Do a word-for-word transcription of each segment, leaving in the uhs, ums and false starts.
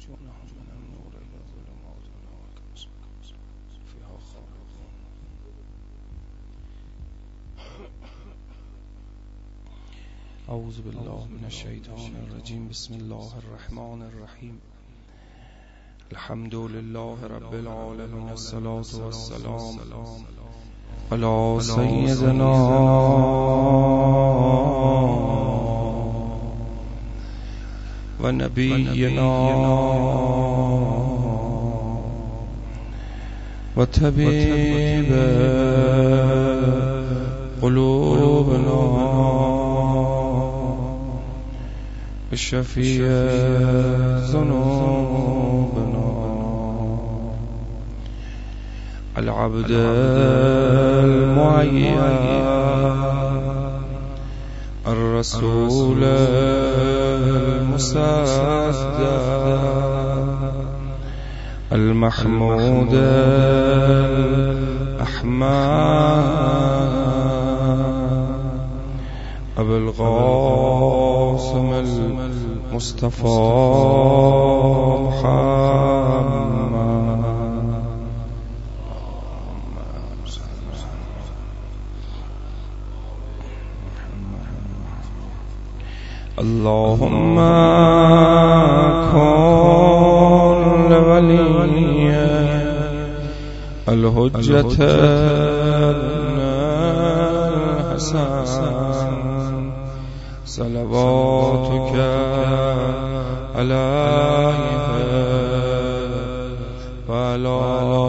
يخرجونهم من النور إلى الظلمات فيها خالدون. أعوذ بالله من الشيطان الرجيم. بسم الله الرحمن الرحيم. الحمد لله رب العالمين. الصلاة والسلام على سيدنا ونبينا وطبيب قلوبنا الشفيع ذنوبنا العبد المعين الرسول المصدق المحمود الأحمد أبو القاسم المصطفى محمد. اللهم كن لولي الحجة الحسن صلواتك عليه وعلى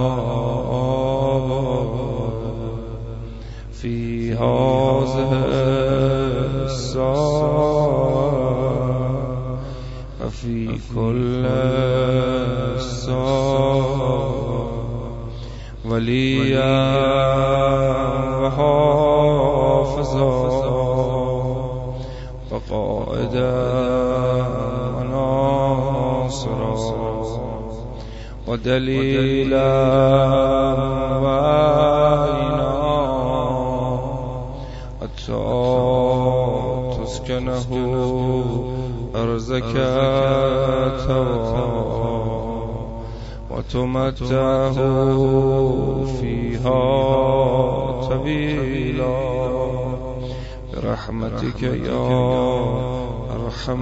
في هذه الساعة وفي كل ساعة وليا وحافظا وقائدا وناصرا ودليلا وعينا حتى تسكنه أرزك وتمتعه فيها طويلا برحمتك يا أرحم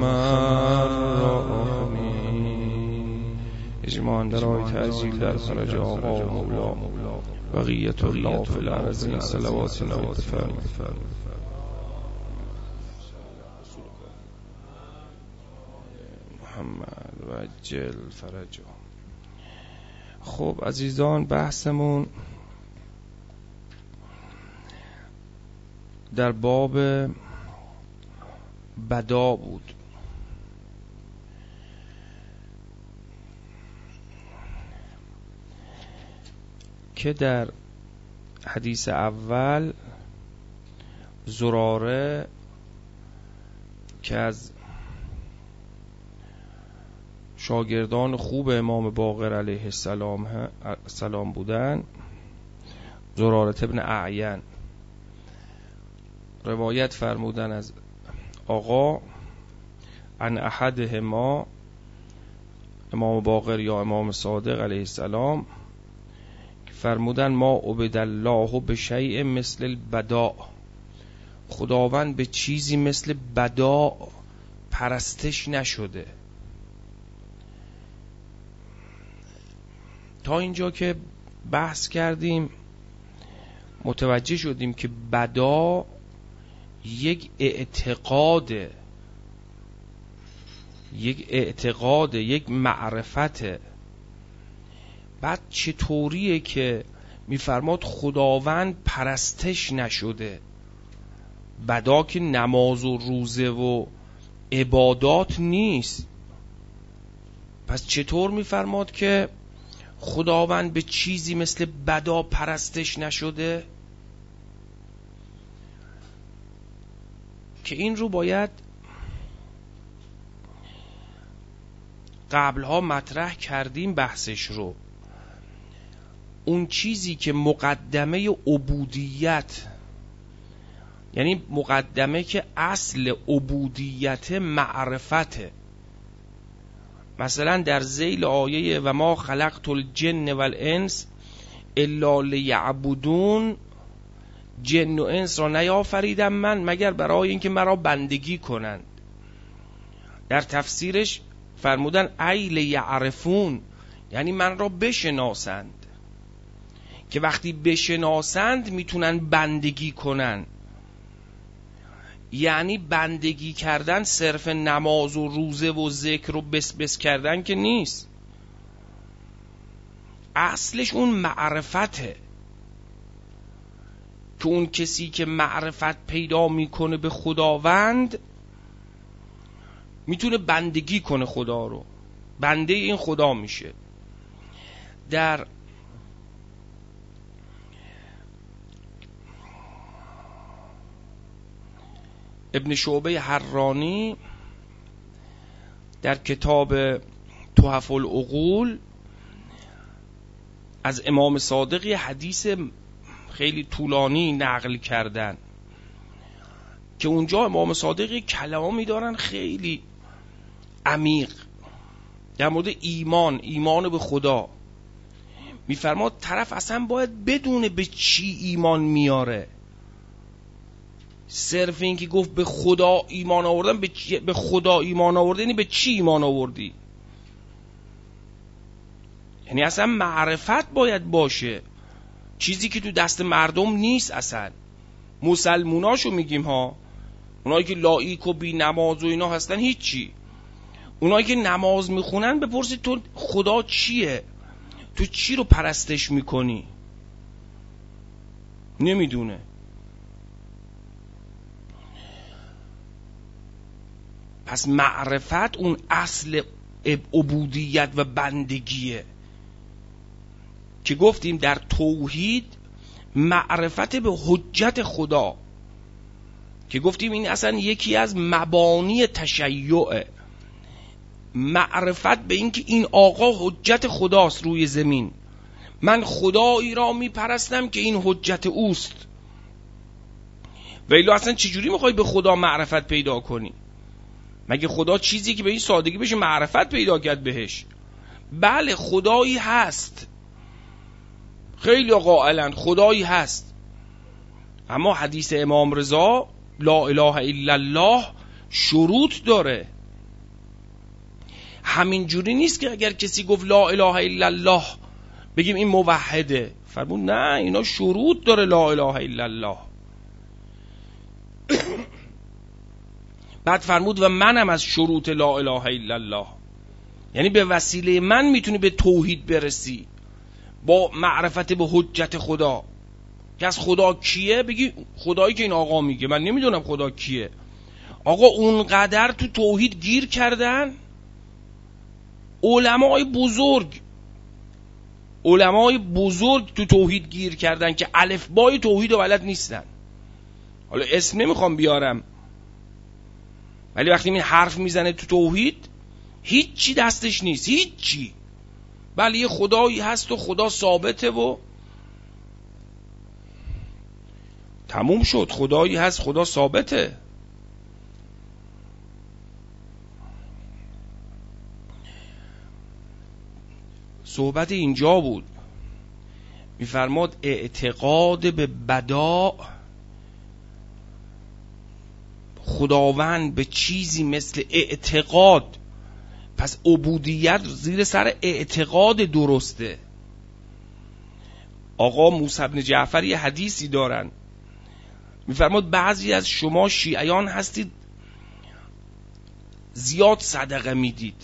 الراحمين. اجمعاً درای تعجیل در فرج آقا و مولا بقیت الله فی الارضین صلوات الله بفرمایید. محمد و عجل فرجه. خب عزیزان، بحثمون در باب بدا بود. که در حدیث اول زراره که از شاگردان خوب امام باقر علیه السلام سلام بودن، زراره ابن اعین، روایت فرمودن از آقا عن احدهما، امام باقر یا امام صادق علیه السلام، فرمودن ما عبد الله به شیء مثل البدا، خداوند به چیزی مثل بدا پرستش نشده. تا اینجا که بحث کردیم متوجه شدیم که بدا یک اعتقاده، یک اعتقاده، یک معرفته. بعد چطوریه که میفرماد خداوند پرستش نشده؟ بدا که نماز و روزه و عبادات نیست. پس چطور میفرماد که خداوند به چیزی مثل بدا پرستش نشده؟ که این رو باید قبلها مطرح کردیم بحثش رو. اون چیزی که مقدمه عبودیت، یعنی مقدمه که اصل عبودیت معرفته، مثلا در ذیل آیه و ما خلقت الجن والانس الا لیعبدون، جن و انس را نیافریدم من مگر برای اینکه مرا بندگی کنند. در تفسیرش فرمودن ای لیعرفون، یعنی من را بشناسند، که وقتی بشناسند میتونن بندگی کنن. یعنی بندگی کردن صرف نماز و روزه و ذکر و بس بس کردن که نیست، اصلش اون معرفته، که اون کسی که معرفت پیدا میکنه به خداوند میتونه بندگی کنه خدا رو، بنده این خدا میشه. در ابن شعبه حرانی در کتاب تحف العقول از امام صادق یه حدیث خیلی طولانی نقل کردن که اونجا امام صادق کلامی دارن خیلی عمیق در مورد ایمان، ایمان به خدا. میفرماد طرف اصلا باید بدونه به چی ایمان میاره. صرف این که گفت به خدا ایمان آوردن، به, به خدا ایمان آورده یعنی به چی ایمان آوردی؟ یعنی اصلا معرفت باید باشه، چیزی که تو دست مردم نیست. اصلا مسلموناشو میگیم ها، اونایی که لایک و بی نماز و اینا هستن هیچی. اونایی که نماز میخونن بپرسید تو خدا چیه، تو چی رو پرستش میکنی؟ نمیدونه. پس معرفت اون اصل عبودیت و بندگیه که گفتیم در توحید معرفت به حجت خدا، که گفتیم این اصلا یکی از مبانی تشیعه، معرفت به این که این آقا حجت خداست روی زمین، من خدایی را میپرستم که این حجت اوست. ولی اصلا چجوری میخوای به خدا معرفت پیدا کنی؟ مگه خدا چیزی که به این سادگی بشه معرفت پیدا کرد بهش؟ بله خدایی هست، خیلی قائلن خدایی هست، اما حدیث امام رضا لا اله الا الله شروط داره. همین جوری نیست که اگر کسی گفت لا اله الا الله بگیم این موحده. فرمود نه، اینا شروط داره لا اله الا الله. بعد فرمود و منم از شروط لا اله الا الله، یعنی به وسیله من میتونی به توحید برسی با معرفت به حجت خدا. که از خدا کیه؟ بگی خدایی که این آقا میگه، من نمیدونم خدا کیه. آقا اونقدر تو توحید گیر کردن علمای بزرگ، علمای بزرگ تو توحید گیر کردن که الفبای توحید و بلد نیستن. حالا اسم نمیخوام بیارم، ولی وقتی این حرف میزنه تو توحید هیچی دستش نیست، هیچی. بله یه خدایی هست و خدا ثابته و تموم شد، خدایی هست خدا ثابته. صحبت اینجا بود، میفرماد اعتقاد به بدا خداوند به چیزی مثل اعتقاد، پس عبودیت زیر سر اعتقاد درسته. آقا موسی بن جعفر یه حدیثی دارن، میفرماد بعضی از شما شیعیان هستید زیاد صدقه میدید،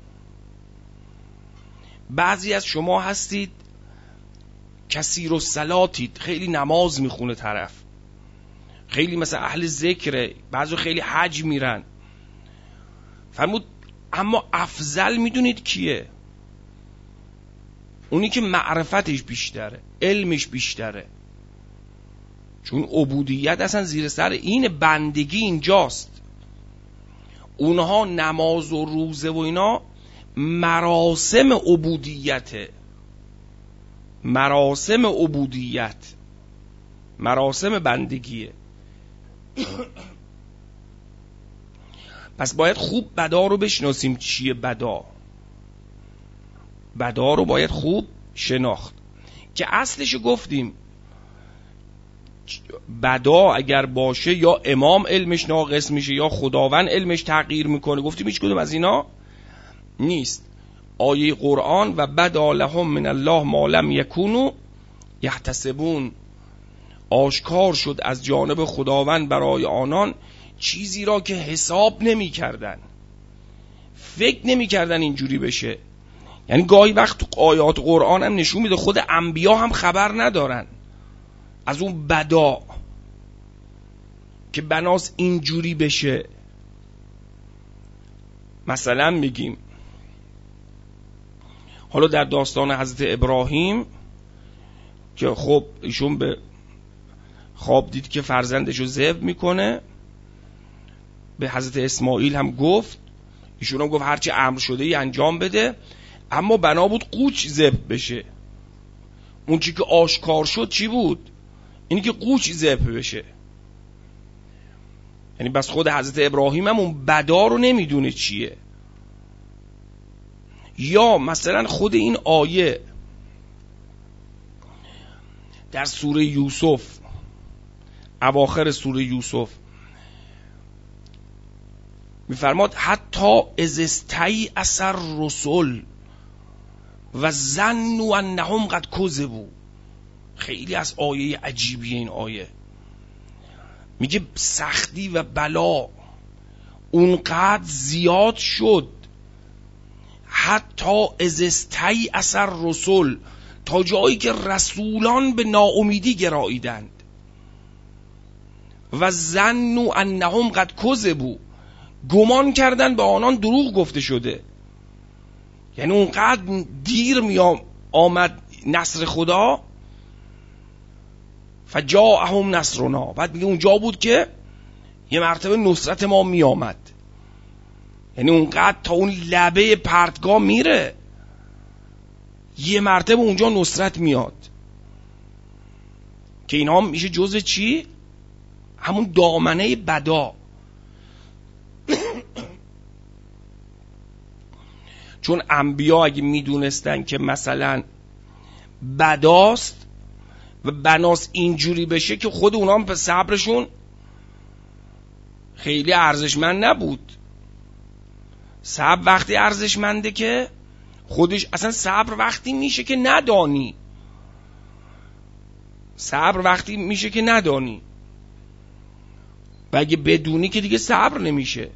بعضی از شما هستید کثیر الصلاتید، خیلی نماز میخونه طرف، خیلی مثلا اهل ذکره، بعضی خیلی حج میرن. فرمود اما افضل میدونید کیه؟ اونی که معرفتش بیشتره، علمش بیشتره، چون عبودیت اصلا زیر سر این بندگی اینجاست. اونها نماز و روزه و اینا مراسم عبودیته، مراسم عبودیت، مراسم بندگیه. پس باید خوب بدا رو بشناسیم چیه بدا. بدا رو باید خوب شناخت که اصلش گفتیم بدا اگر باشه یا امام علمش ناقص میشه یا خداوند علمش تغییر میکنه. گفتیم هیچ کدوم از اینا نیست. آیه قرآن و بدا لهم من الله ما لم یکونوا یحتسبون، آشکار شد از جانب خداوند برای آنان چیزی را که حساب نمی کردن، فکر نمی کردن اینجوری بشه. یعنی گاهی وقت تو آیات قرآن هم نشون میده خود انبیا هم خبر ندارن از اون بدا که بناس اینجوری بشه. مثلا میگیم حالا در داستان حضرت ابراهیم که خب ایشون به خواب دید که فرزندش رو ذبح میکنه، به حضرت اسماعیل هم گفت، ایشون هم گفت هرچی امر شده ای انجام بده، اما بنا بود قوچ ذبح بشه. اون چی که آشکار شد چی بود؟ اینی که قوچ ذبح بشه. یعنی بس خود حضرت ابراهیم هم اون بدا رو نمیدونه چیه. یا مثلا خود این آیه در سوره یوسف، اواخر سوره یوسف میفرماد حتی از استی اثر رسول و ظنوا انهم قد کذبوا. خیلی از آیه عجیبیه این آیه. میگه سختی و بلا اونقدر زیاد شد حتی از استی اثر رسول، تا جایی که رسولان به ناامیدی گراییدند. و ظنوا انهم قد کذبوا، گمان کردن به آنان دروغ گفته شده. یعنی اونقدر دیر می آمد نصر خدا. فجاءهم نصرنا، بعد میگه اونجا بود که یه مرتبه نصرت ما می آمد. یعنی اونقدر تا اون لبه پرتگاه میره، یه مرتبه اونجا نصرت میاد که اینا میشه جزء چی؟ همون دامنه بدا. چون انبیا اگه میدونستن که مثلا بداست و بناس اینجوری بشه که خود اونا هم به صبرشون خیلی ارزشمند نبود. صبر وقتی ارزشمنده که خودش، اصلا صبر وقتی میشه که ندانی، صبر وقتی میشه که ندانی، و اگه بدونی که دیگه صبر نمیشه،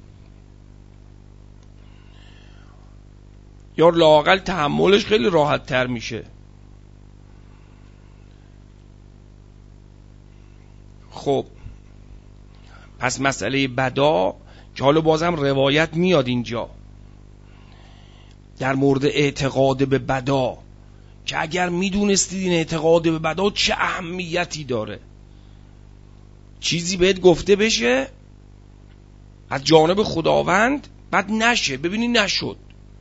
یا لااقل تحملش خیلی راحت تر میشه. خب پس مسئله بدا که حالا بازم روایت میاد اینجا در مورد اعتقاد به بدا، که اگر میدونستید این اعتقاد به بدا چه اهمیتی داره، چیزی بهت گفته بشه از جانب خداوند بعد نشه، ببینی نشد،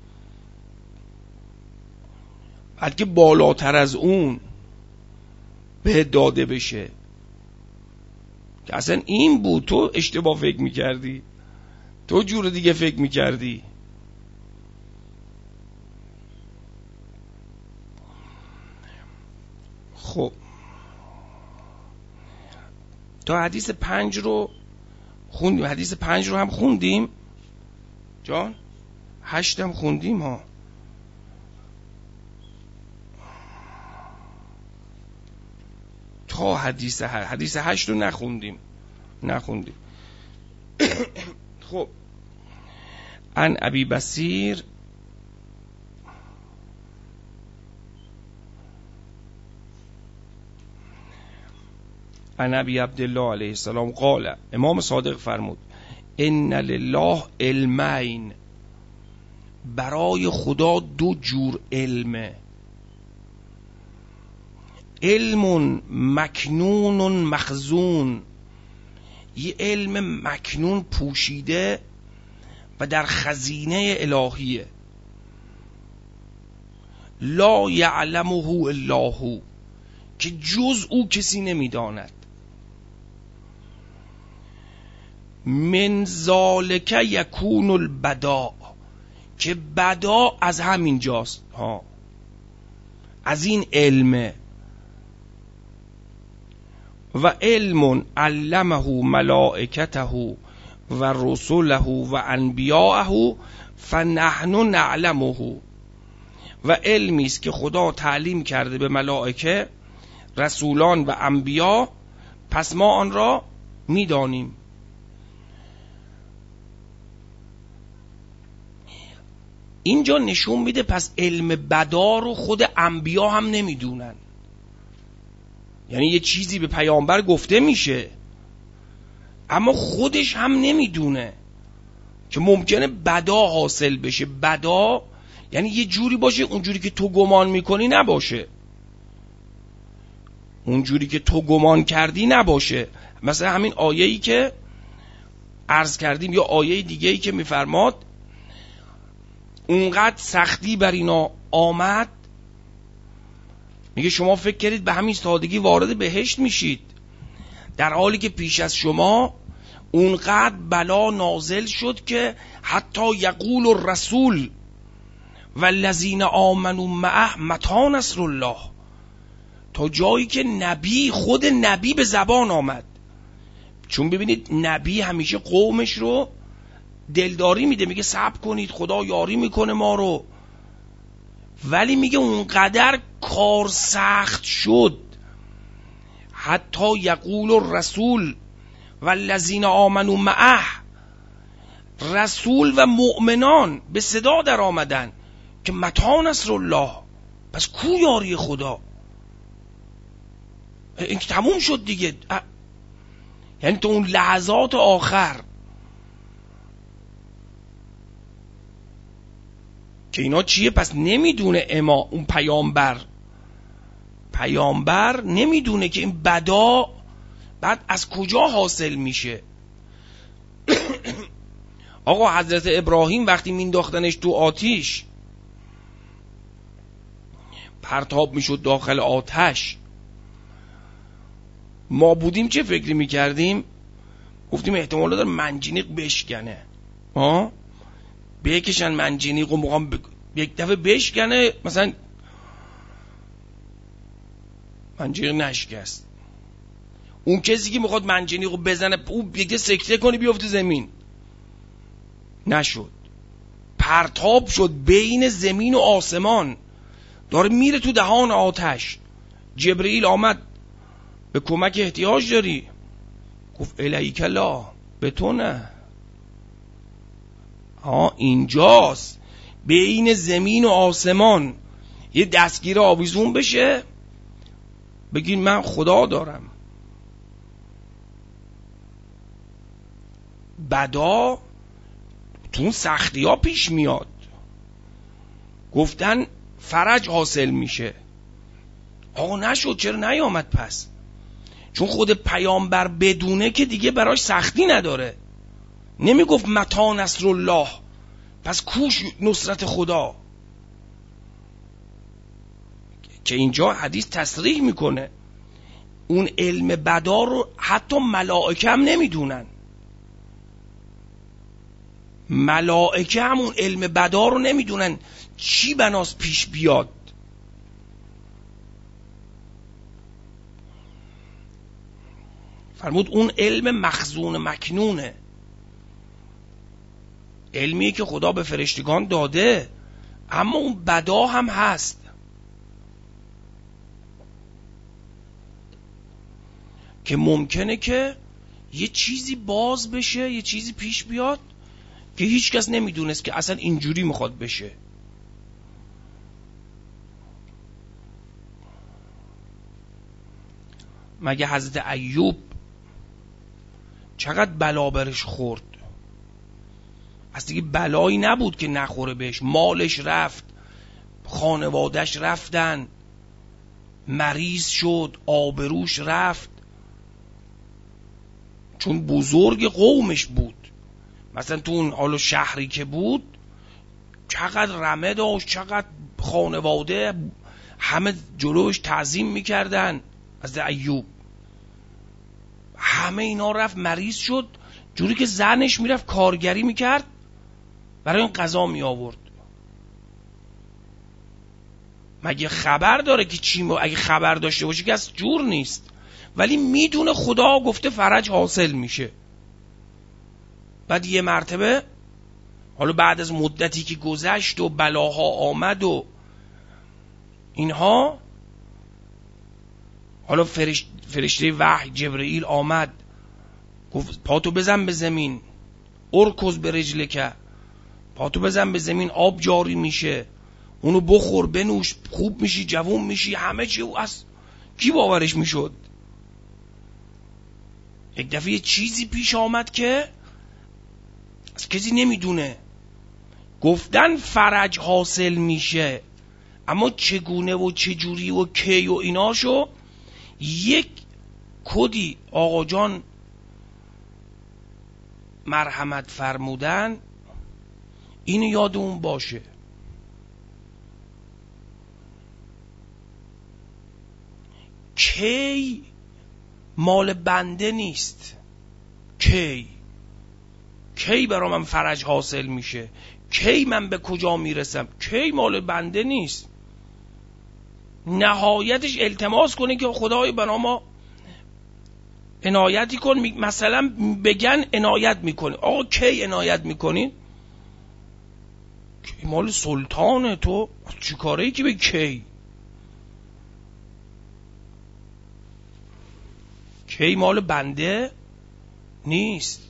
بعد که بالاتر از اون بهت داده بشه که اصلا این بود، تو اشتباه فکر میکردی، تو جور دیگه فکر میکردی. خب تا حدیث پنج رو خوندیم، حدیث پنج رو هم خوندیم جان، هشت هم خوندیم ها. تا حدیث هشت حدیث هشت رو نخوندیم نخوندیم خب عن ابی بصیر عن ابی عبدالله علیه السلام قال، امام صادق فرمود ان لله علمین، برای خدا دو جور علمه، علم مکنون مخزون، یه علم مکنون پوشیده و در خزینه الهیه، لا یعلمه الا هو، که جز او کسی نمیداند. من ذالک یکون البداء، که بدا از همین جاست ها، از این علمه. و علم علمه ملائکته و رسله و انبیاءه فنحن نعلمه. و علمی است که خدا تعلیم کرده به ملائکه، رسولان و انبیا، پس ما آن را میدانیم. اینجا نشون میده پس علم بدا رو خود انبیا هم نمیدونن. یعنی یه چیزی به پیامبر گفته میشه اما خودش هم نمیدونه که ممکنه بدا حاصل بشه. بدا یعنی یه جوری باشه اونجوری که تو گمان میکنی نباشه، اونجوری که تو گمان کردی نباشه. مثلا همین آیه‌ای که عرض کردیم یا آیه دیگه‌ای که میفرماد اونقدر سختی بر اینا آمد، میگه شما فکر کردید به همین سادگی وارد بهشت میشید، در حالی که پیش از شما اونقدر بلا نازل شد که حتی یقول الرسول والذین آمنوا معه متی نصر الله، تا جایی که نبی، خود نبی به زبان آمد. چون ببینید نبی همیشه قومش رو دلداری میده، میگه صبر کنید خدا یاری میکنه ما رو، ولی میگه اونقدر کار سخت شد حتی یقول الرسول والذین آمنوا معه، رسول و مؤمنان به صدا در آمدن که متی نصر الله، پس کو یاری خدا؟ این که تموم شد دیگه. یعنی تو اون لحظات آخر که اینا چیه؟ پس نمیدونه اما اون پیامبر پیامبر نمیدونه که این بدا بعد از کجا حاصل میشه. آقا حضرت ابراهیم وقتی مینداختنش تو آتیش، پرتاب میشد داخل آتش، ما بودیم چه فکری میکردیم؟ گفتیم احتمال داره منجنیق بشکنه، ها بکشن منجنیق و مقام ب... یک دفعه بشکنه، مثلا منجنیق نشکست، اون کسی که میخواد منجنیق رو بزنه او یک سکته کنی بیفته زمین، نشد، پرتاب شد بین زمین و آسمان، داره میره تو دهان آتش. جبرئیل آمد به کمک احتیاج داری؟ گفت الیک لا، به تو نه. ها اینجاست بین زمین و آسمان یه دستگیر آویزون بشه، بگین من خدا دارم. بدا تو اون سختی ها پیش میاد، گفتن فرج حاصل میشه. آقا نشد، چرا نیامد پس؟ چون خود پیامبر بدونه که دیگه براش سختی نداره، نمیگفت متی نصر الله، پس کوش نصرت خدا، که اینجا حدیث تصریح میکنه اون علم بدا رو حتی ملائکه هم نمیدونن. ملائکه هم اون علم بدا رو نمیدونن چی بناس پیش بیاد. فرمود اون علم مخزون مکنونه، علمی که خدا به فرشتگان داده، اما اون بدا هم هست که ممکنه که یه چیزی باز بشه، یه چیزی پیش بیاد که هیچ کس نمیدونست که اصلا اینجوری میخواد بشه. مگه حضرت ایوب چقدر بلا برش خورد؟ از دیگه بلایی نبود که نخوره بهش. مالش رفت، خانوادش رفتن، مریض شد، آبروش رفت، چون بزرگ قومش بود. مثلا تو اون حال شهری که بود چقدر رمه داشت، چقدر خانواده همه جلوش تعظیم میکردن. از ایوب همه اینا رفت، مریض شد، جوری که زنش میرفت کارگری میکرد برای اون غذا می آورد. مگه خبر داره که چی؟ م... اگه خبر داشته باشه که از جور نیست، ولی میدونه خدا گفته فرج حاصل میشه. بعد یه مرتبه حالا بعد از مدتی که گذشت و بلاها آمد و اینها، حالا فرشت فرشته وحی جبرئیل آمد گفت پاتو بزن به زمین، ارکض به رجلک، پاتو بزن به زمین، آب جاری میشه، اونو بخور بنوش، خوب میشی، جوون میشی، همه چی. از کی باورش میشد؟ یک دفعه یه چیزی پیش آمد که از کسی نمیدونه. گفتن فرج حاصل میشه، اما چگونه و چجوری و کی و ایناشو یک کدی آقا جان مرحمت فرمودن، اینو یادمون باشه. کی مال بنده نیست. کی کی برای من فرج حاصل میشه، کی من به کجا میرسم، کی مال بنده نیست. نهایتش التماس کنه که خدای بنا ما عنایتی کن. مثلا بگن عنایت میکنی، آقا کی عنایت میکنی؟ کی مال سلطانه، تو چی کاره ای که به کی؟ کی مال بنده نیست.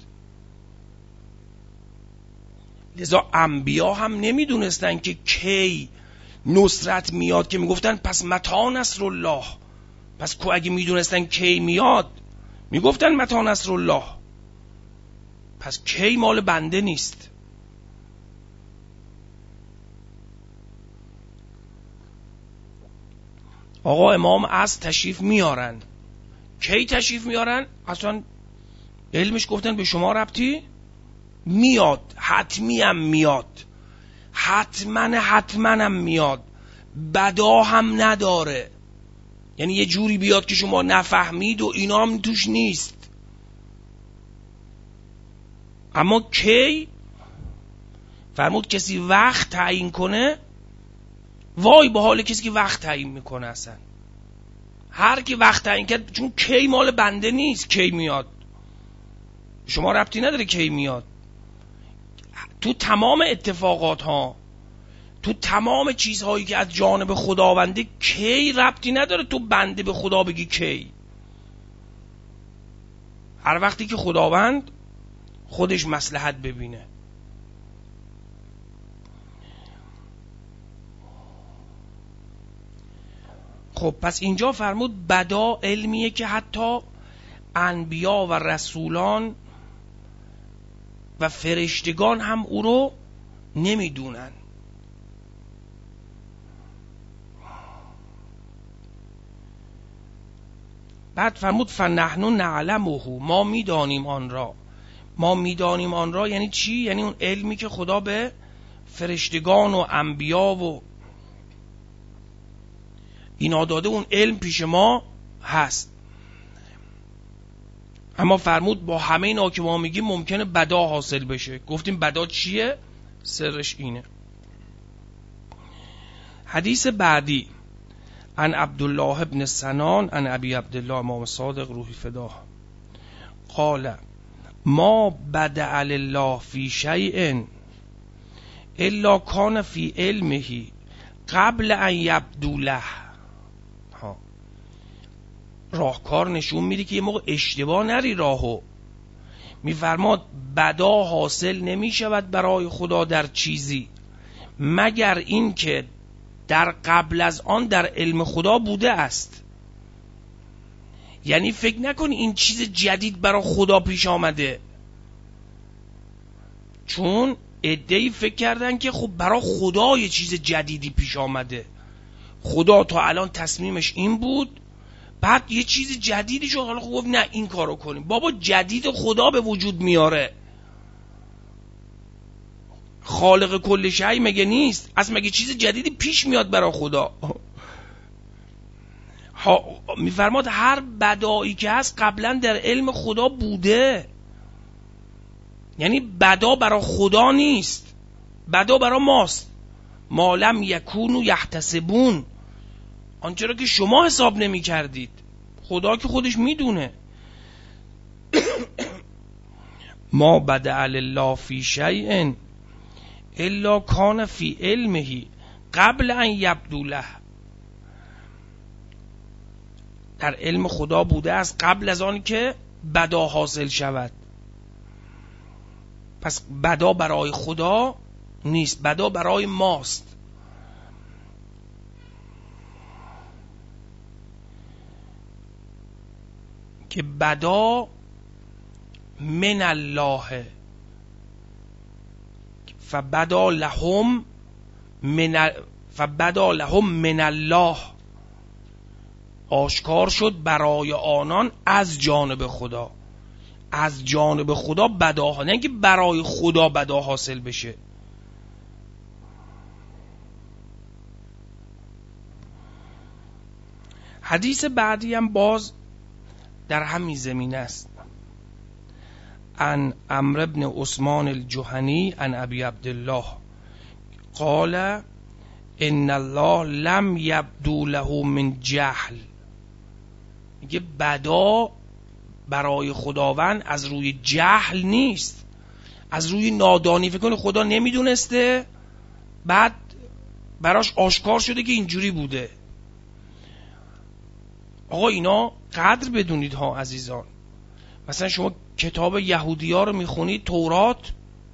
لذا انبیا هم نمیدونستن که کی نصرت میاد، که میگفتن پس متی نصر الله. پس کو اگه میدونستن کی میاد میگفتن متی نصر الله. پس کی مال بنده نیست. آقا امام از تشریف میارن، کی تشریف میارن؟ اصلا علمش گفتن به شما ربطی میاد، حتمی هم میاد، حتما حتما هم میاد، بدا هم نداره. یعنی یه جوری بیاد که شما نفهمید و اینا هم توش نیست. اما کی فرمود کسی وقت تعیین کنه، وای به حال کسی که وقت تعیین میکنه. اصلا هر کی وقت تعیین کرد، چون کی مال بنده نیست. کی میاد شما ربطی نداره کی میاد. تو تمام اتفاقات ها، تو تمام چیزهایی که از جانب خداونده، کی ربطی نداره تو بنده به خدا بگی کی. هر وقتی که خداوند خودش مصلحت ببینه. خب پس اینجا فرمود بدا علمیه که حتی انبیا و رسولان و فرشتگان هم او رو نمیدونن. بعد فرمود فنحن نعلمه، ما میدانیم آن را. ما میدانیم آن را یعنی چی؟ یعنی اون علمی که خدا به فرشتگان و انبیا و اینا داده، اون علم پیش ما هست. اما فرمود با همه اینا که ما میگیم ممکنه بدا حاصل بشه. گفتیم بدا چیه؟ سرش اینه. حدیث بعدی عن عبدالله ابن سنان عن ابی عبدالله امام صادق روحی فداه قال ما بدع الله فی شیء الا کان فی علمه قبل ان یبدو له. راهکار نشون میده که یه موقع اشتباه نری راهو. میفرماد بدا حاصل نمیشود برای خدا در چیزی مگر این که در قبل از آن در علم خدا بوده است. یعنی فکر نکن این چیز جدید برای خدا پیش آمده، چون عده‌ای فکر کردن که خب برای خدا یه چیز جدیدی پیش آمده. خدا تا الان تصمیمش این بود، بعد یه چیز جدیدی شد، حالا خب گفت نه این کارو کنیم. بابا جدید خدا به وجود میاره. خالق کل شی مگه نیست؟ اصلا مگه چیز جدیدی پیش میاد برای خدا؟ میفرماد هر بدایی که هست قبلا در علم خدا بوده. یعنی بدا برای خدا نیست، بدا برای ماست. ما لم یکونوا یحتسبون، آنچه را که شما حساب نمی کردید. خدا که خودش میدونه. ما بدأ الله فی شیء الا کان فی علمه قبل ان یبدو له. در علم خدا بوده است قبل از آن که بدا حاصل شود. پس بدا برای خدا نیست، بدا برای ماست. که بدا من الله فبدا لهم من فبدا لهم من الله، آشکار شد برای آنان از جانب خدا. از جانب خدا بدا، نه اینکه برای خدا بدا حاصل بشه. حدیث بعدی هم باز در همین زمینه است. عن عمرو بن عثمان الجهنی عن ابی عبدالله قال ان الله لم یبدو له من جهل. میگه بدا برای خداوند از روی جهل نیست، از روی نادانی. فکر کنی خدا نمیدونسته بعد براش آشکار شده که اینجوری بوده. آقا اینا قدر بدونید ها عزیزان. مثلا شما کتاب یهودی ها رو میخونید، تورات،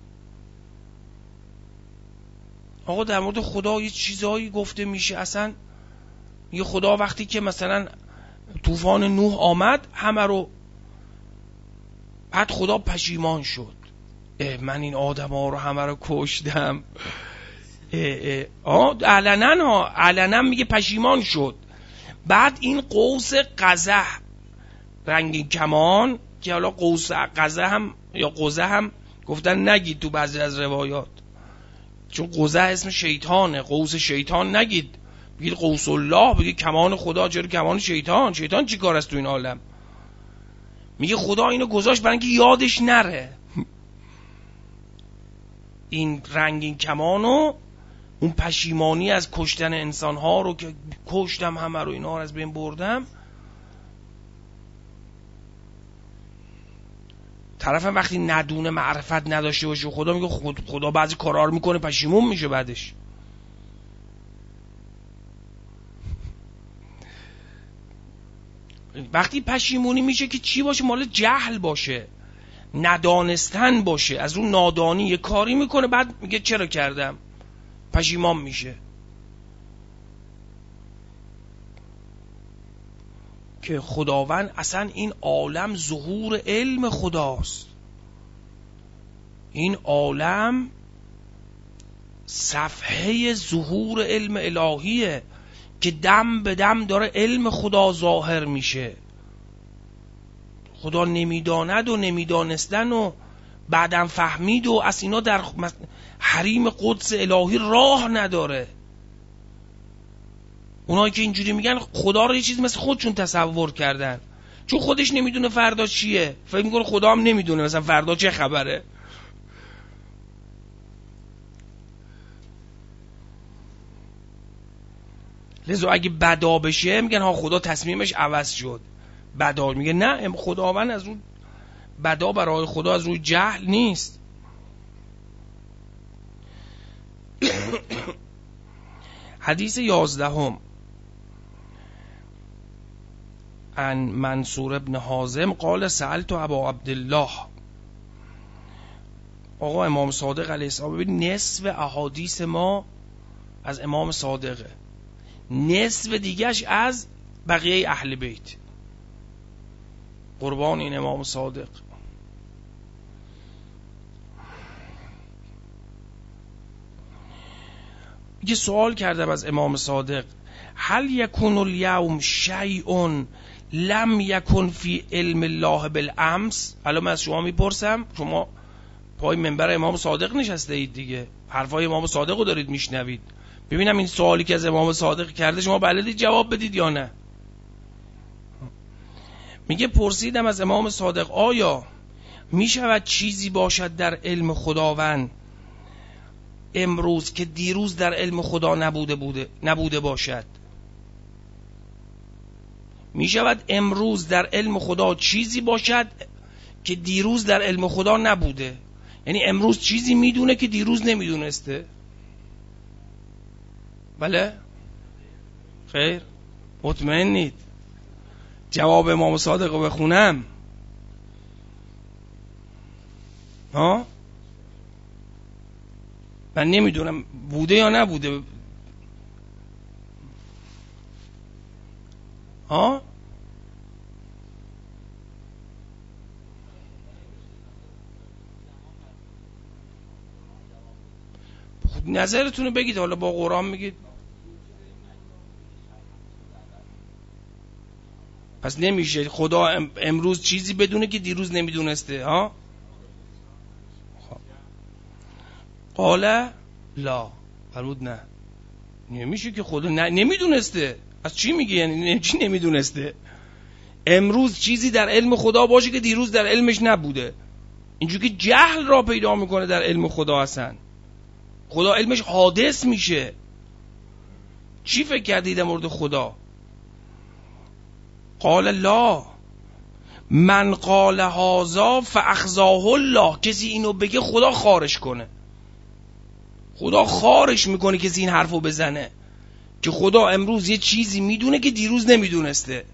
آقا در مورد خدا یه چیزایی گفته میشه. اصلا یه خدا وقتی که مثلا طوفان نوح آمد همه رو، بعد خدا پشیمان شد، من این آدم ها رو همه رو کشتم. علنا ها علنا میگه پشیمان شد. بعد این قوس قزح رنگین کمان، که حالا قوس قزح هم یا قزح هم گفتن نگید تو بعضی از روایات، چون قزح اسم شیطانه، قوس شیطان نگید، بگید قوس الله، بگید کمان خدا. چرا کمان شیطان؟ شیطان چی کار است تو این عالم؟ میگه خدا اینو گذاشت برای اینکه یادش نره. این رنگین کمانو، اون پشیمانی از کشتن انسانها رو که کشتم همه رو، اینا رو از بین بردم. طرف وقتی ندونه، معرفت نداشته باشه خدا، میگه خود خدا بعضی کارا رو میکنه پشیمون میشه بعدش. وقتی پشیمونی میشه که چی باشه؟ مال جهل باشه، ندانستن باشه، از اون نادانی یه کاری میکنه بعد میگه چرا کردم، پشیمان میشه. که خداوند اصلا این عالم ظهور علم خداست. این عالم صفحه ظهور علم الهیه که دم به دم داره علم خدا ظاهر میشه. خدا نمیداند و نمیدانستن و بعدم فهمید و از اینا در حریم قدس الهی راه نداره. اونایی که اینجوری میگن خدا رو یه چیز مثل خودشون تصور کردن، چون خودش نمیدونه فردا چیه، فکر میکنه خدا هم نمیدونه مثلا فردا چه خبره. لذا اگه بدا بشه میگن ها خدا تصمیمش عوض شد، بدا. میگه نه، خداوند از اون بدا برای خدا از روی جهل نیست. حدیث یازدهم عن منصور ابن حازم قال سألت ابا عبدالله. آقا امام صادق علیه السلام، ببین نصف احادیث ما از امام صادقه، نصف دیگهش از بقیه اهل بیت. قربان این امام صادق. یه سوال کردم از امام صادق، هل یکون الیوم شیء لم یکن فی علم الله بالامس؟ الان من از شما میپرسم، شما پای منبر امام صادق نشسته اید دیگه، حرفای امام صادق رو دارید میشنوید. ببینم این سوالی که از امام صادق کرده شما بلدید جواب بدید یا نه. میگه پرسیدم از امام صادق آیا میشود چیزی باشد در علم خداوند امروز که دیروز در علم خدا نبوده بوده نبوده باشد؟ می شود امروز در علم خدا چیزی باشد که دیروز در علم خدا نبوده. یعنی امروز چیزی میدونه که دیروز نمیدونسته. بله؟ خیر؟ مطمئنید؟ جواب امام صادق رو بخونم؟ ها؟ من نمیدونم بوده یا نبوده. ها؟ خب نظرتون رو بگید، حالا با قرآن میگید. پس نمیشه خدا امروز چیزی بدونه که دیروز نمیدونسته. ها؟ خب. قال لا، فرمود نه، نمیشه که خدا نه نمیدونسته. از چی میگه؟ یعنی چی نمیدونسته؟ امروز چیزی در علم خدا باشه که دیروز در علمش نبوده. اینجوری که جهل را پیدا میکنه در علم خدا. هستن خدا علمش حادث میشه. چی فکر کردید در مورد خدا؟ قال لا من قال هذا فاخزاه الله، کسی اینو بگه خدا خارش کنه. خدا خارش میکنه کسی این حرفو بزنه که خدا امروز یه چیزی میدونه که دیروز نمیدونسته.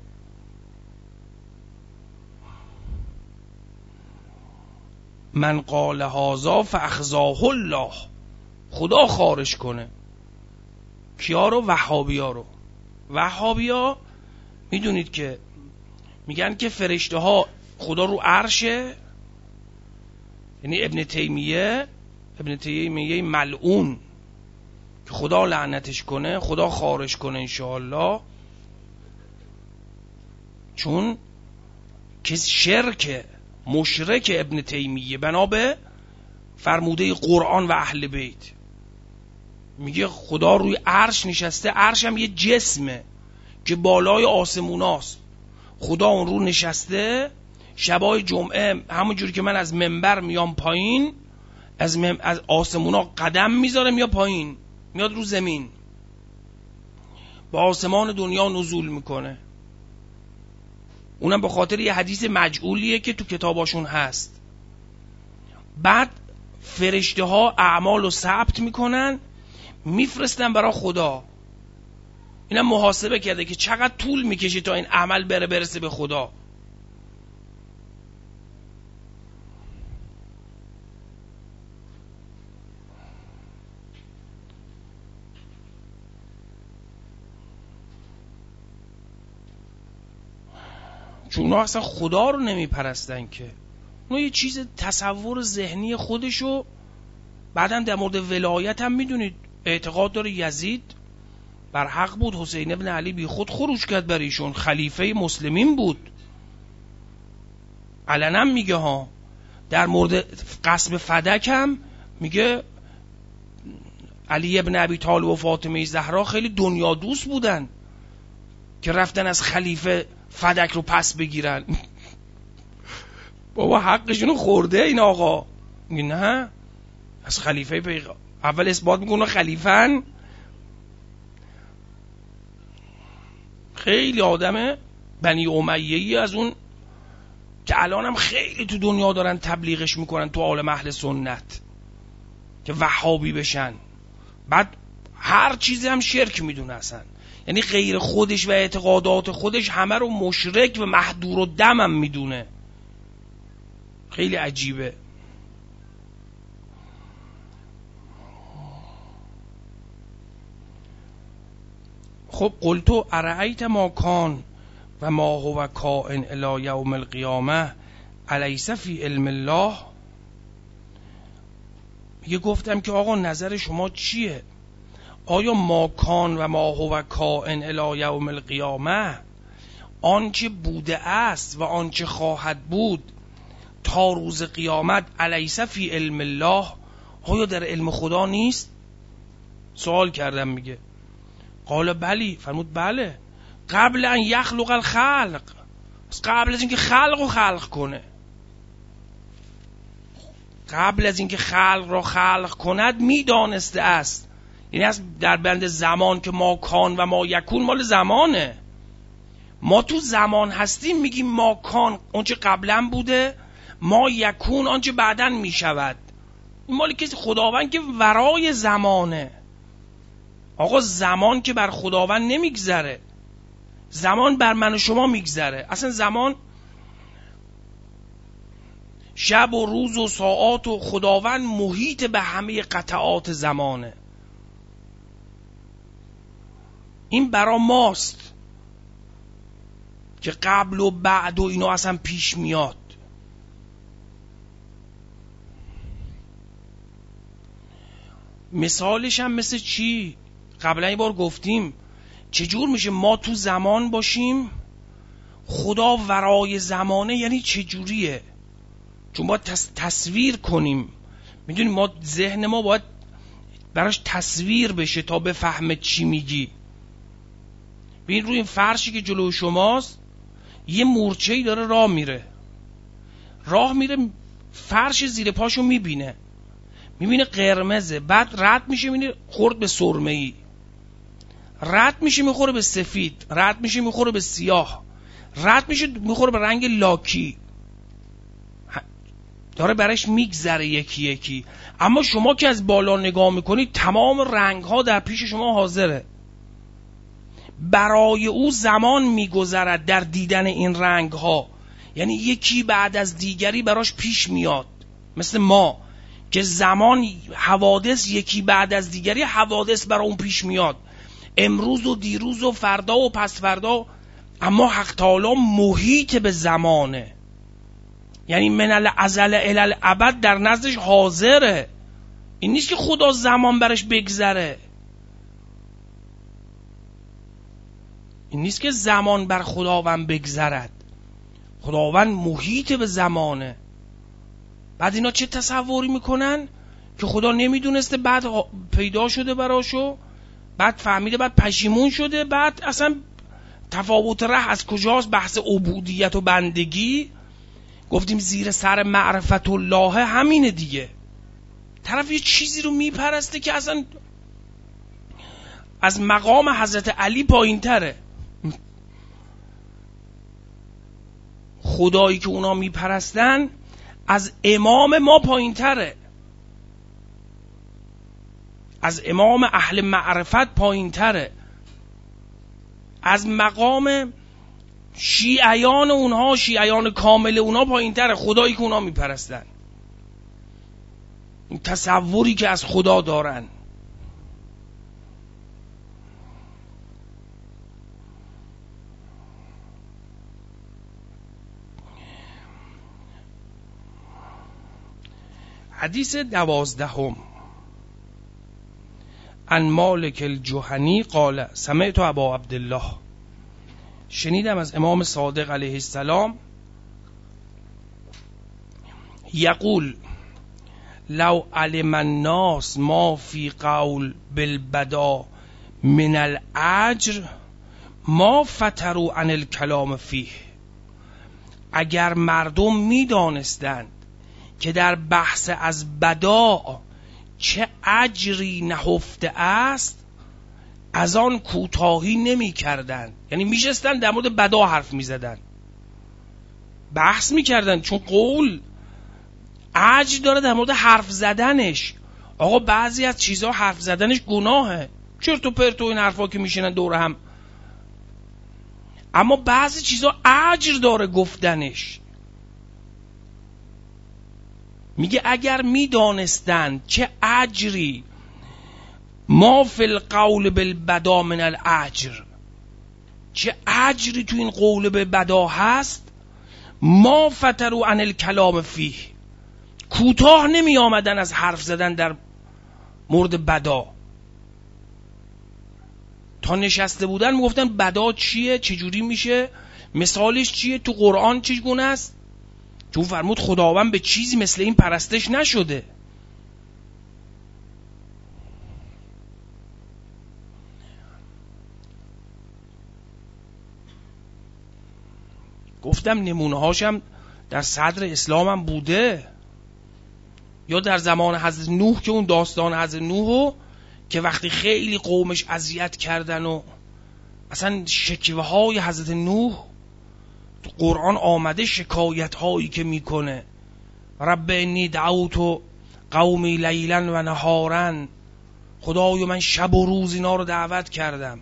من قال هذا فاخزاه الله، خدا خارش کنه. کیا رو؟ وهابیا رو. وهابیا میدونید که میگن که فرشته ها خدا رو عرشه. یعنی ابن تیمیه ابن تیمیه ملعون که خدا لعنتش کنه، خدا خارش کنه انشاءالله، چون کسی شرک مشرک ابن تیمیه بنا به فرموده قرآن و اهل بیت. میگه خدا روی عرش نشسته. عرش هم یه جسمه که بالای آسموناست. خدا اون رو نشسته. شبای جمعه همون جوری که من از منبر میام پایین، از, مم... از آسمونا قدم میذاره میاد پایین، میاد رو زمین، با آسمان دنیا نزول میکنه. اونم به خاطر یه حدیث مجعولیه که تو کتاباشون هست. بعد فرشته ها اعمال رو ثبت میکنن، میفرستن برای خدا. اینم محاسبه کرده که چقدر طول میکشه تا این عمل بره برسه به خدا. چون اونا اصلا خدا رو نمیپرستن که، اونا یه چیز تصور ذهنی خودشو. بعدم در مورد ولایت هم میدونید اعتقاد داره یزید بر حق بود، حسین ابن علی بی خود خروج کرد بر ایشون، خلیفه مسلمین بود. علنا میگه ها. در مورد غصب فدک هم میگه علی ابن ابی طالب و فاطمه زهرا خیلی دنیا دوست بودن که رفتن از خلیفه فدک رو پس بگیرن. بابا حقشونو خورده این آقا. میگه نه، از خلیفه پیغام اول اثبات میکنه خلیفن. خیلی آدم بنی امیه‌ای از اون که الان هم خیلی تو دنیا دارن تبلیغش میکنن تو عالم اهل سنت که وهابی بشن. بعد هر چیزی هم شرک میدونه اصلا. یعنی غیر خودش و اعتقادات خودش همه رو مشرک و محدور و دم هم میدونه. خیلی عجیبه. خب قلتو ارأیت ما کان و ما هو کائن الی یوم القیامه الیس فی علم الله. میگه گفتم که آقا نظر شما چیه؟ آیا ما کان و ما هو کائن الی یوم القیامه، آنچه بوده است و آنچه خواهد بود تا روز قیامت، الیس فی علم الله، آیا در علم خدا نیست؟ سوال کردم. میگه قال بلی، فرمود بله، قبل ان یخلق الخلق، قبل از اینکه خلق رو خلق کنه، قبل از اینکه خلق را خلق کند میدانسته است. یعنی از در بند زمان که ما کان و ما یکون مال زمانه. ما تو زمان هستیم میگیم ما کان اونچه قبلا بوده، ما یکون آنچه بعداً میشود. این مالی که خداوند که ورای زمانه. آقا زمان که بر خداوند نمیگذره، زمان بر من و شما میگذره. اصلا زمان شب و روز و ساعات و خداوند محیط به همه قطعات زمانه. این برا ماست که قبل و بعد و اینا اصلا پیش میاد. مثالش هم مثل چی؟ قبلا یه بار گفتیم چجور میشه ما تو زمان باشیم خدا ورای زمانه، یعنی چجوریه؟ چون باید تصویر کنیم. میدونیم ما ذهن ما باید براش تصویر بشه تا بفهمه چی میگی. ببین روی این فرشی که جلو شماست یه مورچه‌ای داره راه میره راه میره فرش زیر پاشو میبینه، میبینه قرمزه، بعد رد میشه میبینه خورد به سرمه‌ای، رد میشه میخوره به سفید، رد میشه میخوره به سیاه، رد میشه میخوره به رنگ لاکی، داره برش میگذره یکی یکی. اما شما که از بالا نگاه میکنید تمام رنگ ها در پیش شما حاضره. برای او زمان میگذرد در دیدن این رنگ ها، یعنی یکی بعد از دیگری براش پیش میاد. مثل ما که زمان حوادث یکی بعد از دیگری حوادث برای اون پیش میاد، امروز و دیروز و فردا و پس فردا. اما حق تعالی محیط به زمانه، یعنی من الازل الی الابد در نزدش حاضره. این نیست که خدا زمان برش بگذره، این نیست که زمان بر خداوند بگذرد. خداوند محیط به زمانه. بعد اینا چه تصوری میکنن که خدا نمیدونسته، بعد پیدا شده براشو، بعد فهمیده، بعد پشیمون شده، بعد اصلا تفاوت ره از کجاست؟ بحث عبودیت و بندگی. گفتیم زیر سر معرفت الله همینه دیگه. طرف یه چیزی رو میپرسته که اصلا از مقام حضرت علی پایین تره. خدایی که اونا میپرستن از امام ما پایین تره، از امام اهل معرفت پایین تره، از مقام شیعیان اونها، شیعیان کامل اونها پایین تره. خدایی که اونا میپرستن، این تصوری که از خدا دارن. حدیث دوازدهم عن مالک الجهنی قال سمعت ابا عبدالله، شنیدم از امام صادق علیه السلام یقول لو علم الناس ما فی قول بالبدا من الاجر ما فتروا عن الکلام فیه. اگر مردم میدانستند که در بحث از بدا چه اجری نهفته است از آن کوتاهی نمی کردن. یعنی میشستن در مورد بدا حرف می زدن، بحث می کردن، چون قول اجر داره در مورد حرف زدنش. آقا بعضی از چیزها حرف زدنش گناهه، چرت و پرت و این حرفا که میشینن دور هم، اما بعضی چیزها اجر داره گفتنش. میگه اگر میدانستند چه اجری ما فی القول بالبدا من الاجر، چه اجری تو این قول به بدا هست، ما فتروا عن الکلام فیه، کوتاه نمی آمدن از حرف زدن در مورد بدا. تا نشسته بودن میگفتن بدا چیه، چجوری میشه، مثالش چیه، تو قرآن چگونه است. چون فرمود خداوند به چیزی مثل این پرستش نشده. گفتم نمونه هاشم در صدر اسلام هم بوده، یا در زمان حضرت نوح که اون داستان حضرت نوحو که وقتی خیلی قومش اذیت کردن و اصلا شکوه های حضرت نوح تو قرآن آمده، شکایت هایی که میکنه. رب انی دعوت قومی لیلا و نهارا، خدایا من شب و روز اینا رو دعوت کردم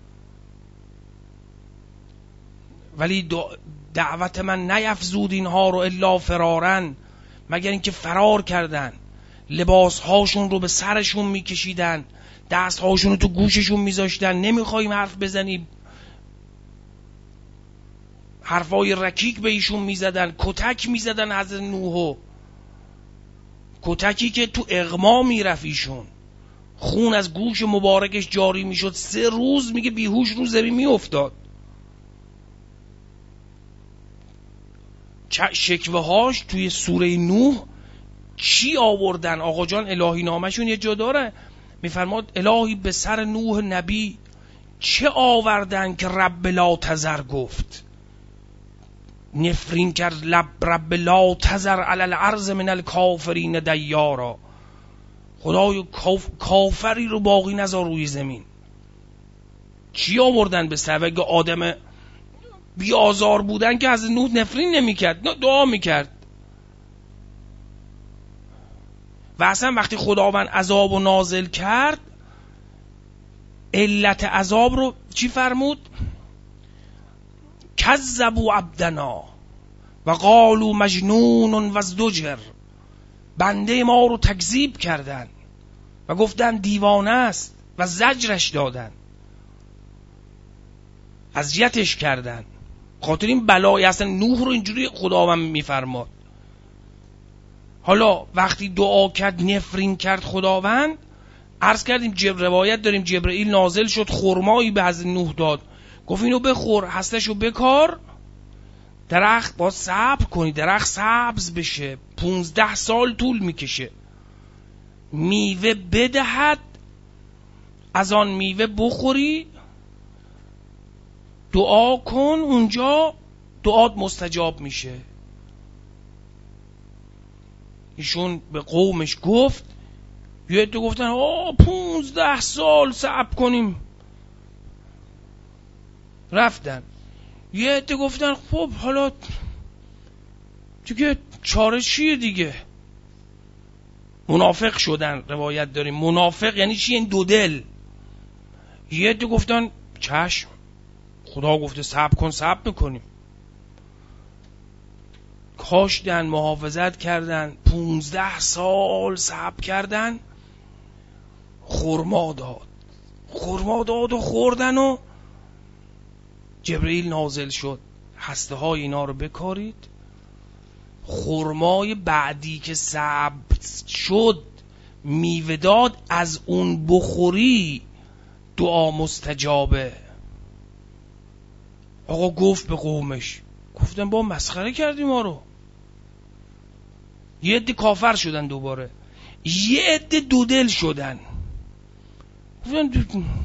ولی دعوت من نیفزود اینها رو الا فرارن، مگر اینکه فرار کردن، لباس هاشون رو به سرشون میکشیدن، دست هاشون رو تو گوششون میذاشتن، نمیخوایم حرف بزنیم، حرفای رکیک به ایشون میزدن، کتک میزدن حضرت نوحو، کتکی که تو اغما میرفت ایشون، خون از گوش مبارکش جاری میشد، سه روز میگه بیهوش رو زمین میافتاد. شکوه هاش توی سوره نوح چی آوردن؟ آقا جان الهی نامشون یه جا داره، میفرماد الهی به سر نوح نبی چه آوردن که رب لا تذر گفت، نفرین کرد لب رب لا تذر علی الارض من الکافرین دیارا، خدای کاف... کافری رو باقی نذار روی زمین. چی آوردن به سر؟ اگه آدم بیازار بودن که از نوح نفرین نمی کرد، دعا می کرد. و اصلا وقتی خداوند عذاب و نازل کرد، علت عذاب رو چی فرمود؟ کذبوا عبدنا و قالوا مجنون و ازدجر، بنده ما رو تکذیب کردن و گفتن دیوانه است و زجرش دادن، اذیتش کردن. خاطر این بلای اصلا نوح رو اینجوری خداوند میفرماد. حالا وقتی دعا کرد نفرین کرد خداوند، عرض کردیم جبر روایت داریم جبرئیل نازل شد، خرمایی به حضرت نوح داد، گفت اینو بخور، هستشو بکار، درخت با صبر کنی، درخت سبز بشه، پونزده سال طول میکشه، میوه بدهد، از آن میوه بخوری، دعا کن، اونجا دعات مستجاب میشه. ایشون به قومش گفت، یه عده گفتن آه پونزده سال صبر کنیم، رفتن. یه عده گفتن خب حالا دیگه چاره چیه دیگه، منافق شدن. روایت داریم منافق یعنی چی؟ این دو دل. یه عده گفتن چشم، خدا گفته صبر کن، صبر میکنیم. کاشتن، محافظت کردن، پونزده سال صبر کردن، خرما داد، خرما داد و خوردن و جبرئیل نازل شد، هسته های اینا رو بکارید. خرمای بعدی که سبز شد میوه داد، از اون بخوری دعا مستجابه. آقا گفت به قومش، گفتن با مسخره کردی ما رو. یه عده کافر شدن دوباره، یه عده دو دل شدن، گفتن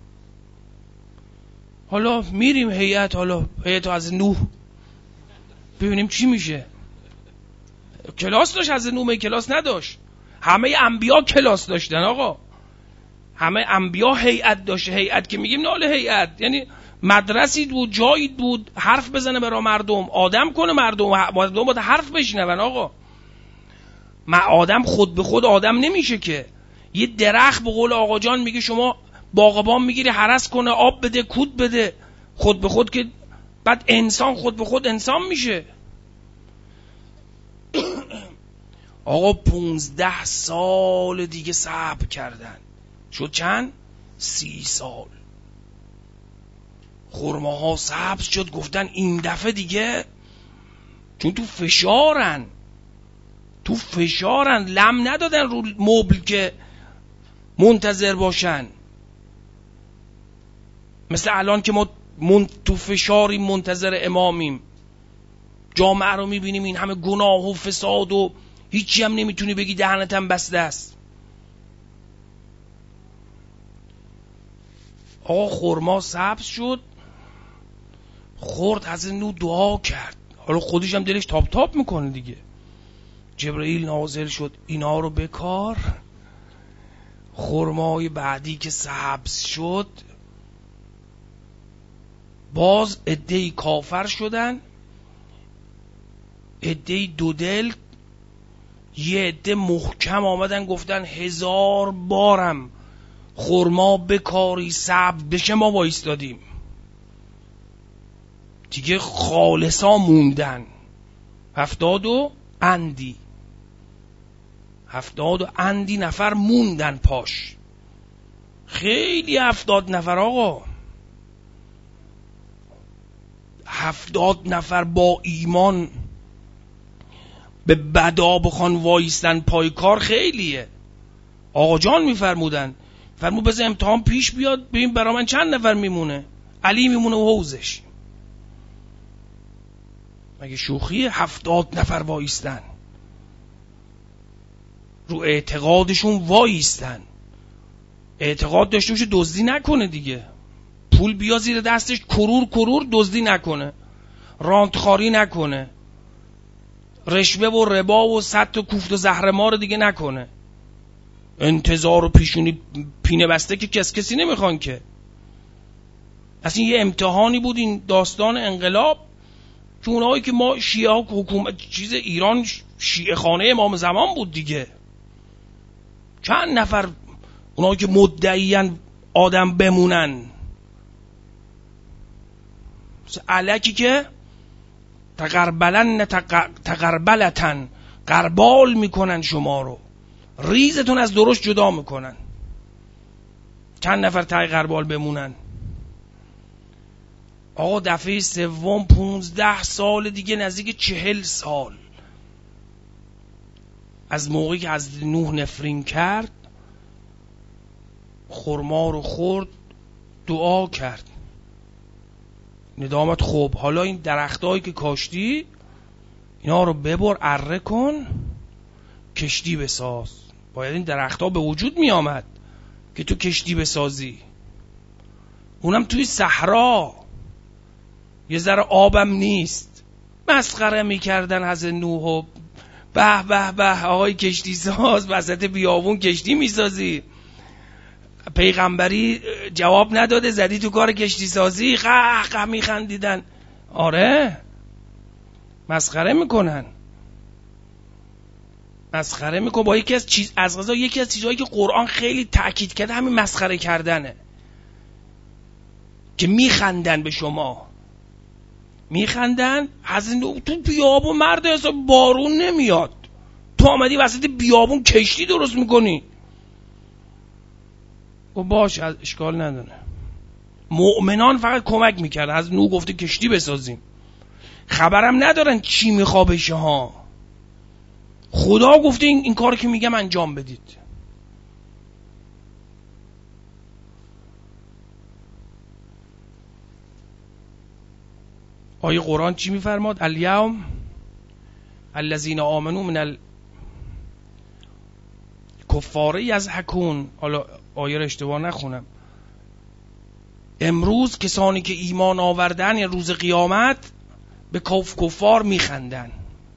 حالا میریم هیئت، حالا هیئت از نوح ببینیم چی میشه. کلاس داشت از نوح، کلاس نداشت. همه انبیا کلاس داشتن آقا، همه انبیا هیئت داشته. هیئت که میگیم نال هیئت یعنی مدرسی بود، جایی بود حرف بزنه برای مردم، آدم کنه مردم، مردم باید حرف بشنون آقا. ما آدم خود به خود آدم نمیشه که. یه درخت به قول آقا جان میگه شما باغبان میگیری هرس کنه، آب بده، کود بده، خود به خود که بعد انسان خود به خود انسان میشه. آقا پونزده سال دیگه صبر کردن، شد چند؟ سی سال. خرماها سبز شد، گفتن این دفعه دیگه، چون تو فشارن، تو فشارن، لم ندادن رو مبل که منتظر باشن. مثل الان که ما من تو فشاری منتظر امامیم، جامعه رو میبینیم این همه گناه و فساد و هیچی هم نمیتونی بگی، دهنتم بسته است. آقا خرما سبز شد، خورد، از نو دعا کرد، حالا خودش هم دلش تاپ تاپ میکنه دیگه. جبرئیل نازل شد، اینا رو بکار. خرمای بعدی که سبز شد باز عده‌ای کافر شدن، عده‌ای دودل، یه عده محکم آمدن گفتن هزار بارم خرما بکاری صبر بشه ما وایستادیم. دیگه خالصا موندن هفتاد و اندی هفتاد و اندی نفر موندن پاش. خیلی هفتاد نفر آقا، هفتاد نفر با ایمان به بدا بخوان وایستن پای کار خیلیه. آقا جان میفرمودن فرمود بذار امتحان پیش بیاد ببین برا من چند نفر میمونه. علی میمونه و حوزش. مگه شوخی؟ هفتاد نفر وایستن رو اعتقادشون وایستن. اعتقاد داشته باشه دزدی نکنه دیگه، پول بیا زیر دستش کرور کرور دزدی نکنه، رانتخاری نکنه، رشوه و ربا و صد و کوفت و زهرمار دیگه نکنه. انتظار و پیشونی پینه بسته که کس کسی نمیخوان که. اصلا یه امتحانی بود این داستان انقلاب که اونایی که ما شیعه ها حکومت چیز ایران شیعه خانه امام زمان بود دیگه، چند نفر اونایی که مدعیان آدم بمونن الکی که تقربلن تقربلتن قربال میکنن شما رو، ریزتون از درشت جدا میکنن. چند نفر تای قربال بمونن. آقا دفعه سوم پونزده سال دیگه، نزدیک چهل سال از موقعی که از نوح نفرین کرد، خرما رو خورد، دعا کرد، ندامت خوب حالا این درختایی که کاشتی اینا رو ببر اره کن کشتی بساز. باید این درختها به وجود می آمد که تو کشتی بسازی، اونم توی صحرا، یه ذره آبم نیست. مسخره میکردن حضرت نوح و به به به آقای کشتی ساز، وسط بیابون کشتی میسازی. پیغمبری جواب نداده زدی تو کار کشتی سازی. قه قه میخندیدن. آره مسخره میکنن، مسخره میکنن با یکی از چیز از غذا یکی از چیزهایی که قرآن خیلی تاکید کرده همین مسخره کردنه، که میخندن به شما، میخندن. از تو بیابون مرد حساب بارون نمیاد، تو آمدی وسط بیابون کشتی درست میکنی. و باش اشکال نداره. مؤمنان فقط کمک میکردن. از نو گفته کشتی بسازیم، خبرم ندارن چی میخوابشه ها. خدا گفته این, این کار که میگم انجام بدید. آیه قرآن چی میفرماد؟ الیوم الذین آمنوا من الکفار یضحکون. حالا آیه رو اشتباه نخونم. امروز کسانی که ایمان آوردن یا روز قیامت به کف کفار میخندن.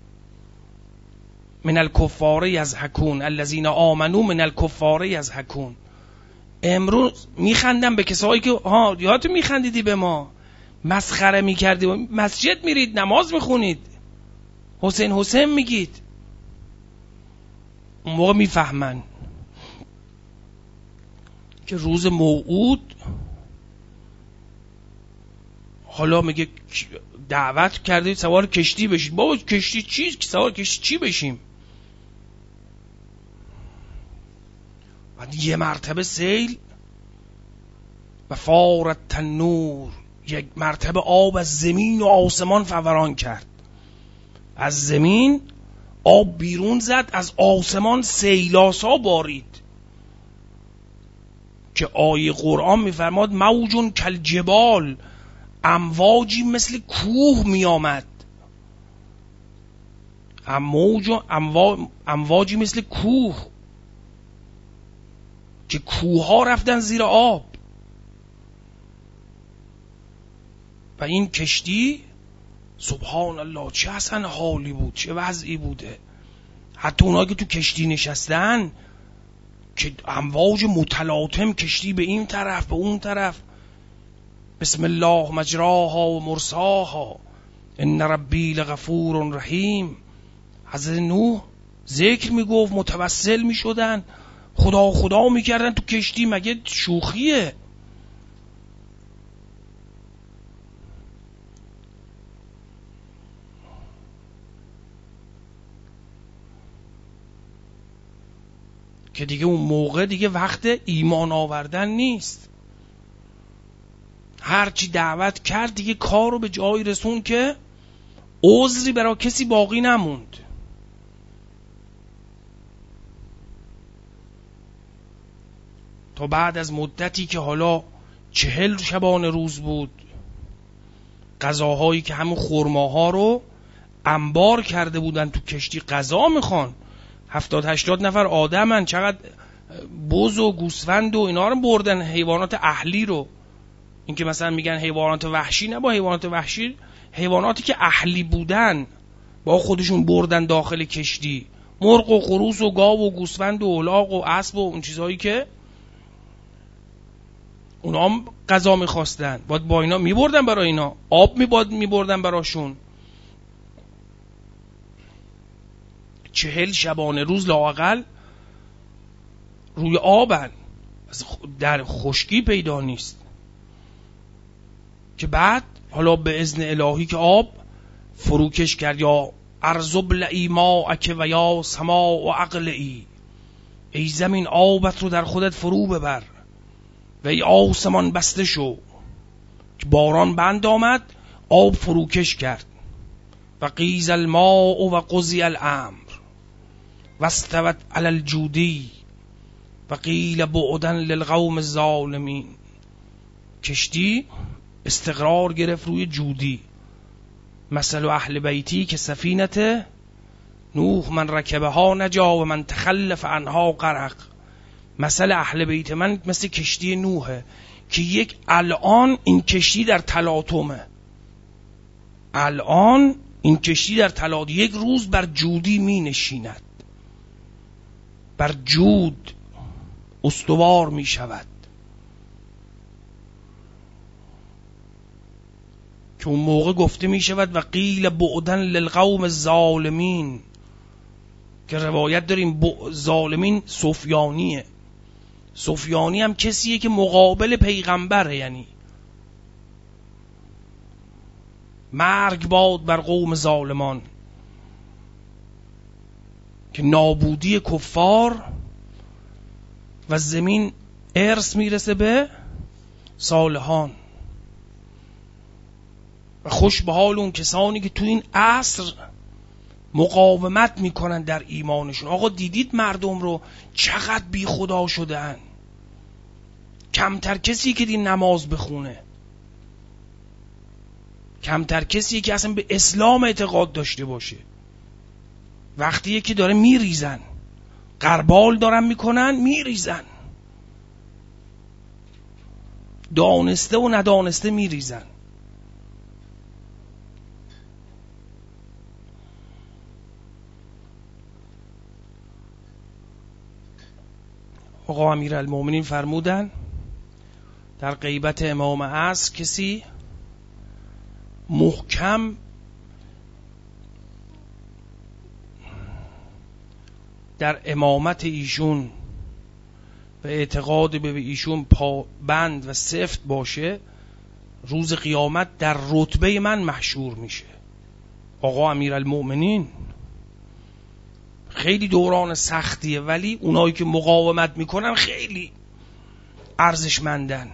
من الکفار یضحکون الذین آمنوا من الکفار یضحکون. امروز میخندن به کسایی که ها یادت میخندیدی به ما، مسخره میکردی، مسجد میرید نماز میخونید، حسین حسین میگید. اون موقع میفهمن که روز موعود، حالا میگه دعوت کردید سوار کشتی بشید. بابا کشتی چی؟ سوار کشتی چی بشیم؟ بعد یه مرتبه سیل و فارت تنور، یک مرتبه آب از زمین و آسمان فوران کرد. از زمین آب بیرون زد، از آسمان سیلاسا بارید که آیه قرآن میفرماد موجون کل جبال، امواجی مثل کوه می آمد. امواج اموا... امواجی مثل کوه که کوه ها رفتن زیر آب. و این کشتی سبحان الله چه اصلا حالی بود، چه وضعی بوده. حتی اونایی که تو کشتی نشستن که امواج متلاطم، کشتی به این طرف به اون طرف، بسم الله مجراها و مرساها ان ربی لغفور رحیم. حضرت نوح ذکر میگفت، متوسل میشدن، خدا خدا میکردن تو کشتی، مگه شوخیه؟ که دیگه اون موقع دیگه وقت ایمان آوردن نیست. هرچی دعوت کرد دیگه کار رو به جایی رسون که عذری برای کسی باقی نموند. تا بعد از مدتی که حالا چهل شبانه روز بود، غذاهایی که همون خرماها رو انبار کرده بودن تو کشتی غذا میخوان، هفتاد هشتاد نفر آدمن، چقدر بز و گوسفند و اینا رو بردن، حیوانات اهلی رو. این که مثلا میگن حیوانات وحشی، نه، با حیوانات وحشی حیواناتی که اهلی بودن با خودشون بردن داخل کشتی، مرغ و خروس و گاو و گوسفند و الاغ و اسب و اون چیزهایی که اونا هم غذا میخواستن، باید با اینا میبردن، برای اینا آب میباد میبردن براشون. چهل شبانه روز لااقل روی آبن، در خشکی پیدا نیست. که بعد حالا به اذن الهی که آب فروکش کرد، یا ارض ابلعی ماءک و یا سماء اقلعی، ای زمین آبت رو در خودت فرو ببر و ای آسمان بسته شو. که باران بند آمد، آب فروکش کرد. و قیز الماء و قضی الامر و استوت علی الجودی و قیل بعدا للقوم الظالمین. کشتی استقرار گرفت روی جودی. مثل اهل بیتی که سفینت نوح من رکبه ها نجا و من تخلف عنها غرق. مثل اهل بیت من مثل کشتی نوحه که یک الان این کشتی در تلاطمه، الان این کشتی در تلاطم، یک روز بر جودی می نشیند، بر جود استوار می شود. که اون موقع گفته می شود و قیل بعدن للقوم الظالمین، که روایت داریم ظالمین سفیانیه. سفیانی هم کسیه که مقابل پیغمبره، یعنی مرگ باد بر قوم ظالمان، که نابودی کفار و زمین ارث میرسه به صالحان. و خوش به حال اون کسانی که تو این عصر مقاومت میکنن در ایمانشون. آقا دیدید مردم رو چقدر بی خدا شدن؟ کمتر کسی که دین نماز بخونه، کمتر کسی که اصلا به اسلام اعتقاد داشته باشه. وقتیه که داره میریزن، غربال دارن میکنن، میریزن، دانسته و ندانسته میریزن. آقا امیرالمومنین فرمودن در غیبت امام عصر کسی محکم در امامت ایشون و اعتقاد به ایشون پابند و سفت باشه، روز قیامت در رتبه من محشور میشه. آقا امیرالمومنین خیلی دوران سختیه، ولی اونایی که مقاومت میکنن خیلی ارزشمندن،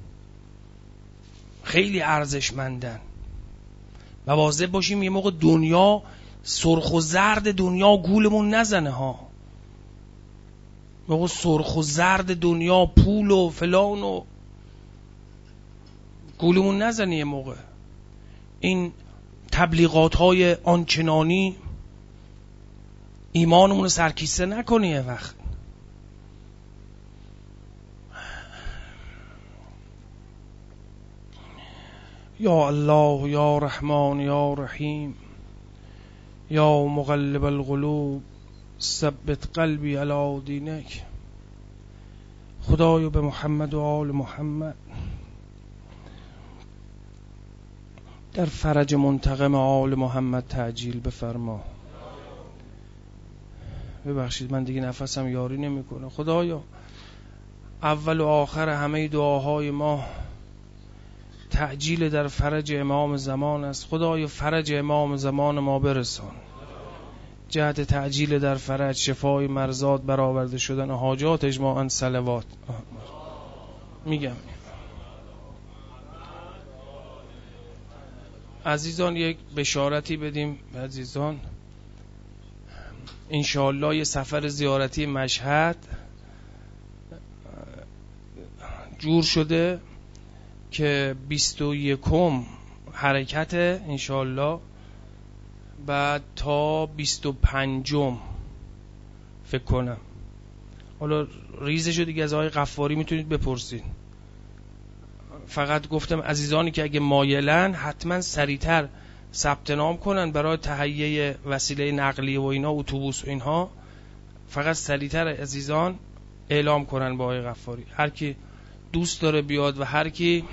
خیلی ارزشمندن. مواظب باشیم یه موقع دنیا سرخ و زرد دنیا گولمون نزنه ها. موقع سرخ و زرد دنیا پول و فلان و گولمون نزنه. یه موقع این تبلیغات های آنچنانی ایمانمون رو سرکیسه نکنه. یه وقت یا الله یا رحمان یا رحیم یا مقلب القلوب ثبت قلبی علی دینک. خدایا به محمد و آل محمد در فرج منتقم آل محمد تعجیل بفرما. ببخشید من دیگه نفسم یاری نمیکنه. خدایا اول و آخر همه دعاهای ما تعجیل در فرج امام زمان است. خدایا فرج امام زمان ما برسان، جهت تعجیل در فرج، شفای مرضات، برآورده شدن حاجات، اجماعاً صلوات. میگم عزیزان یک بشارتی بدیم عزیزان. انشاءالله یه سفر زیارتی مشهد جور شده که بیست و یکم حرکت انشاءالله، بعد تا بیست و پنجم فکر کنم. حالا ریزشو دیگه از آقای غفاری میتونید بپرسید. فقط گفتم عزیزانی که اگه مایلن حتما سریعتر ثبت نام کنن برای تهیه وسیله نقلیه و اینا، اتوبوس و اینها. فقط سریعتر عزیزان اعلام کنن با آقای غفاری. هر کی دوست داره بیاد و هر کی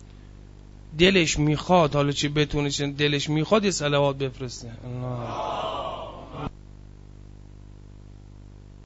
دلش میخواد، حالا چی بتونه چی دلش میخواد، یه صلوات بفرسته. الله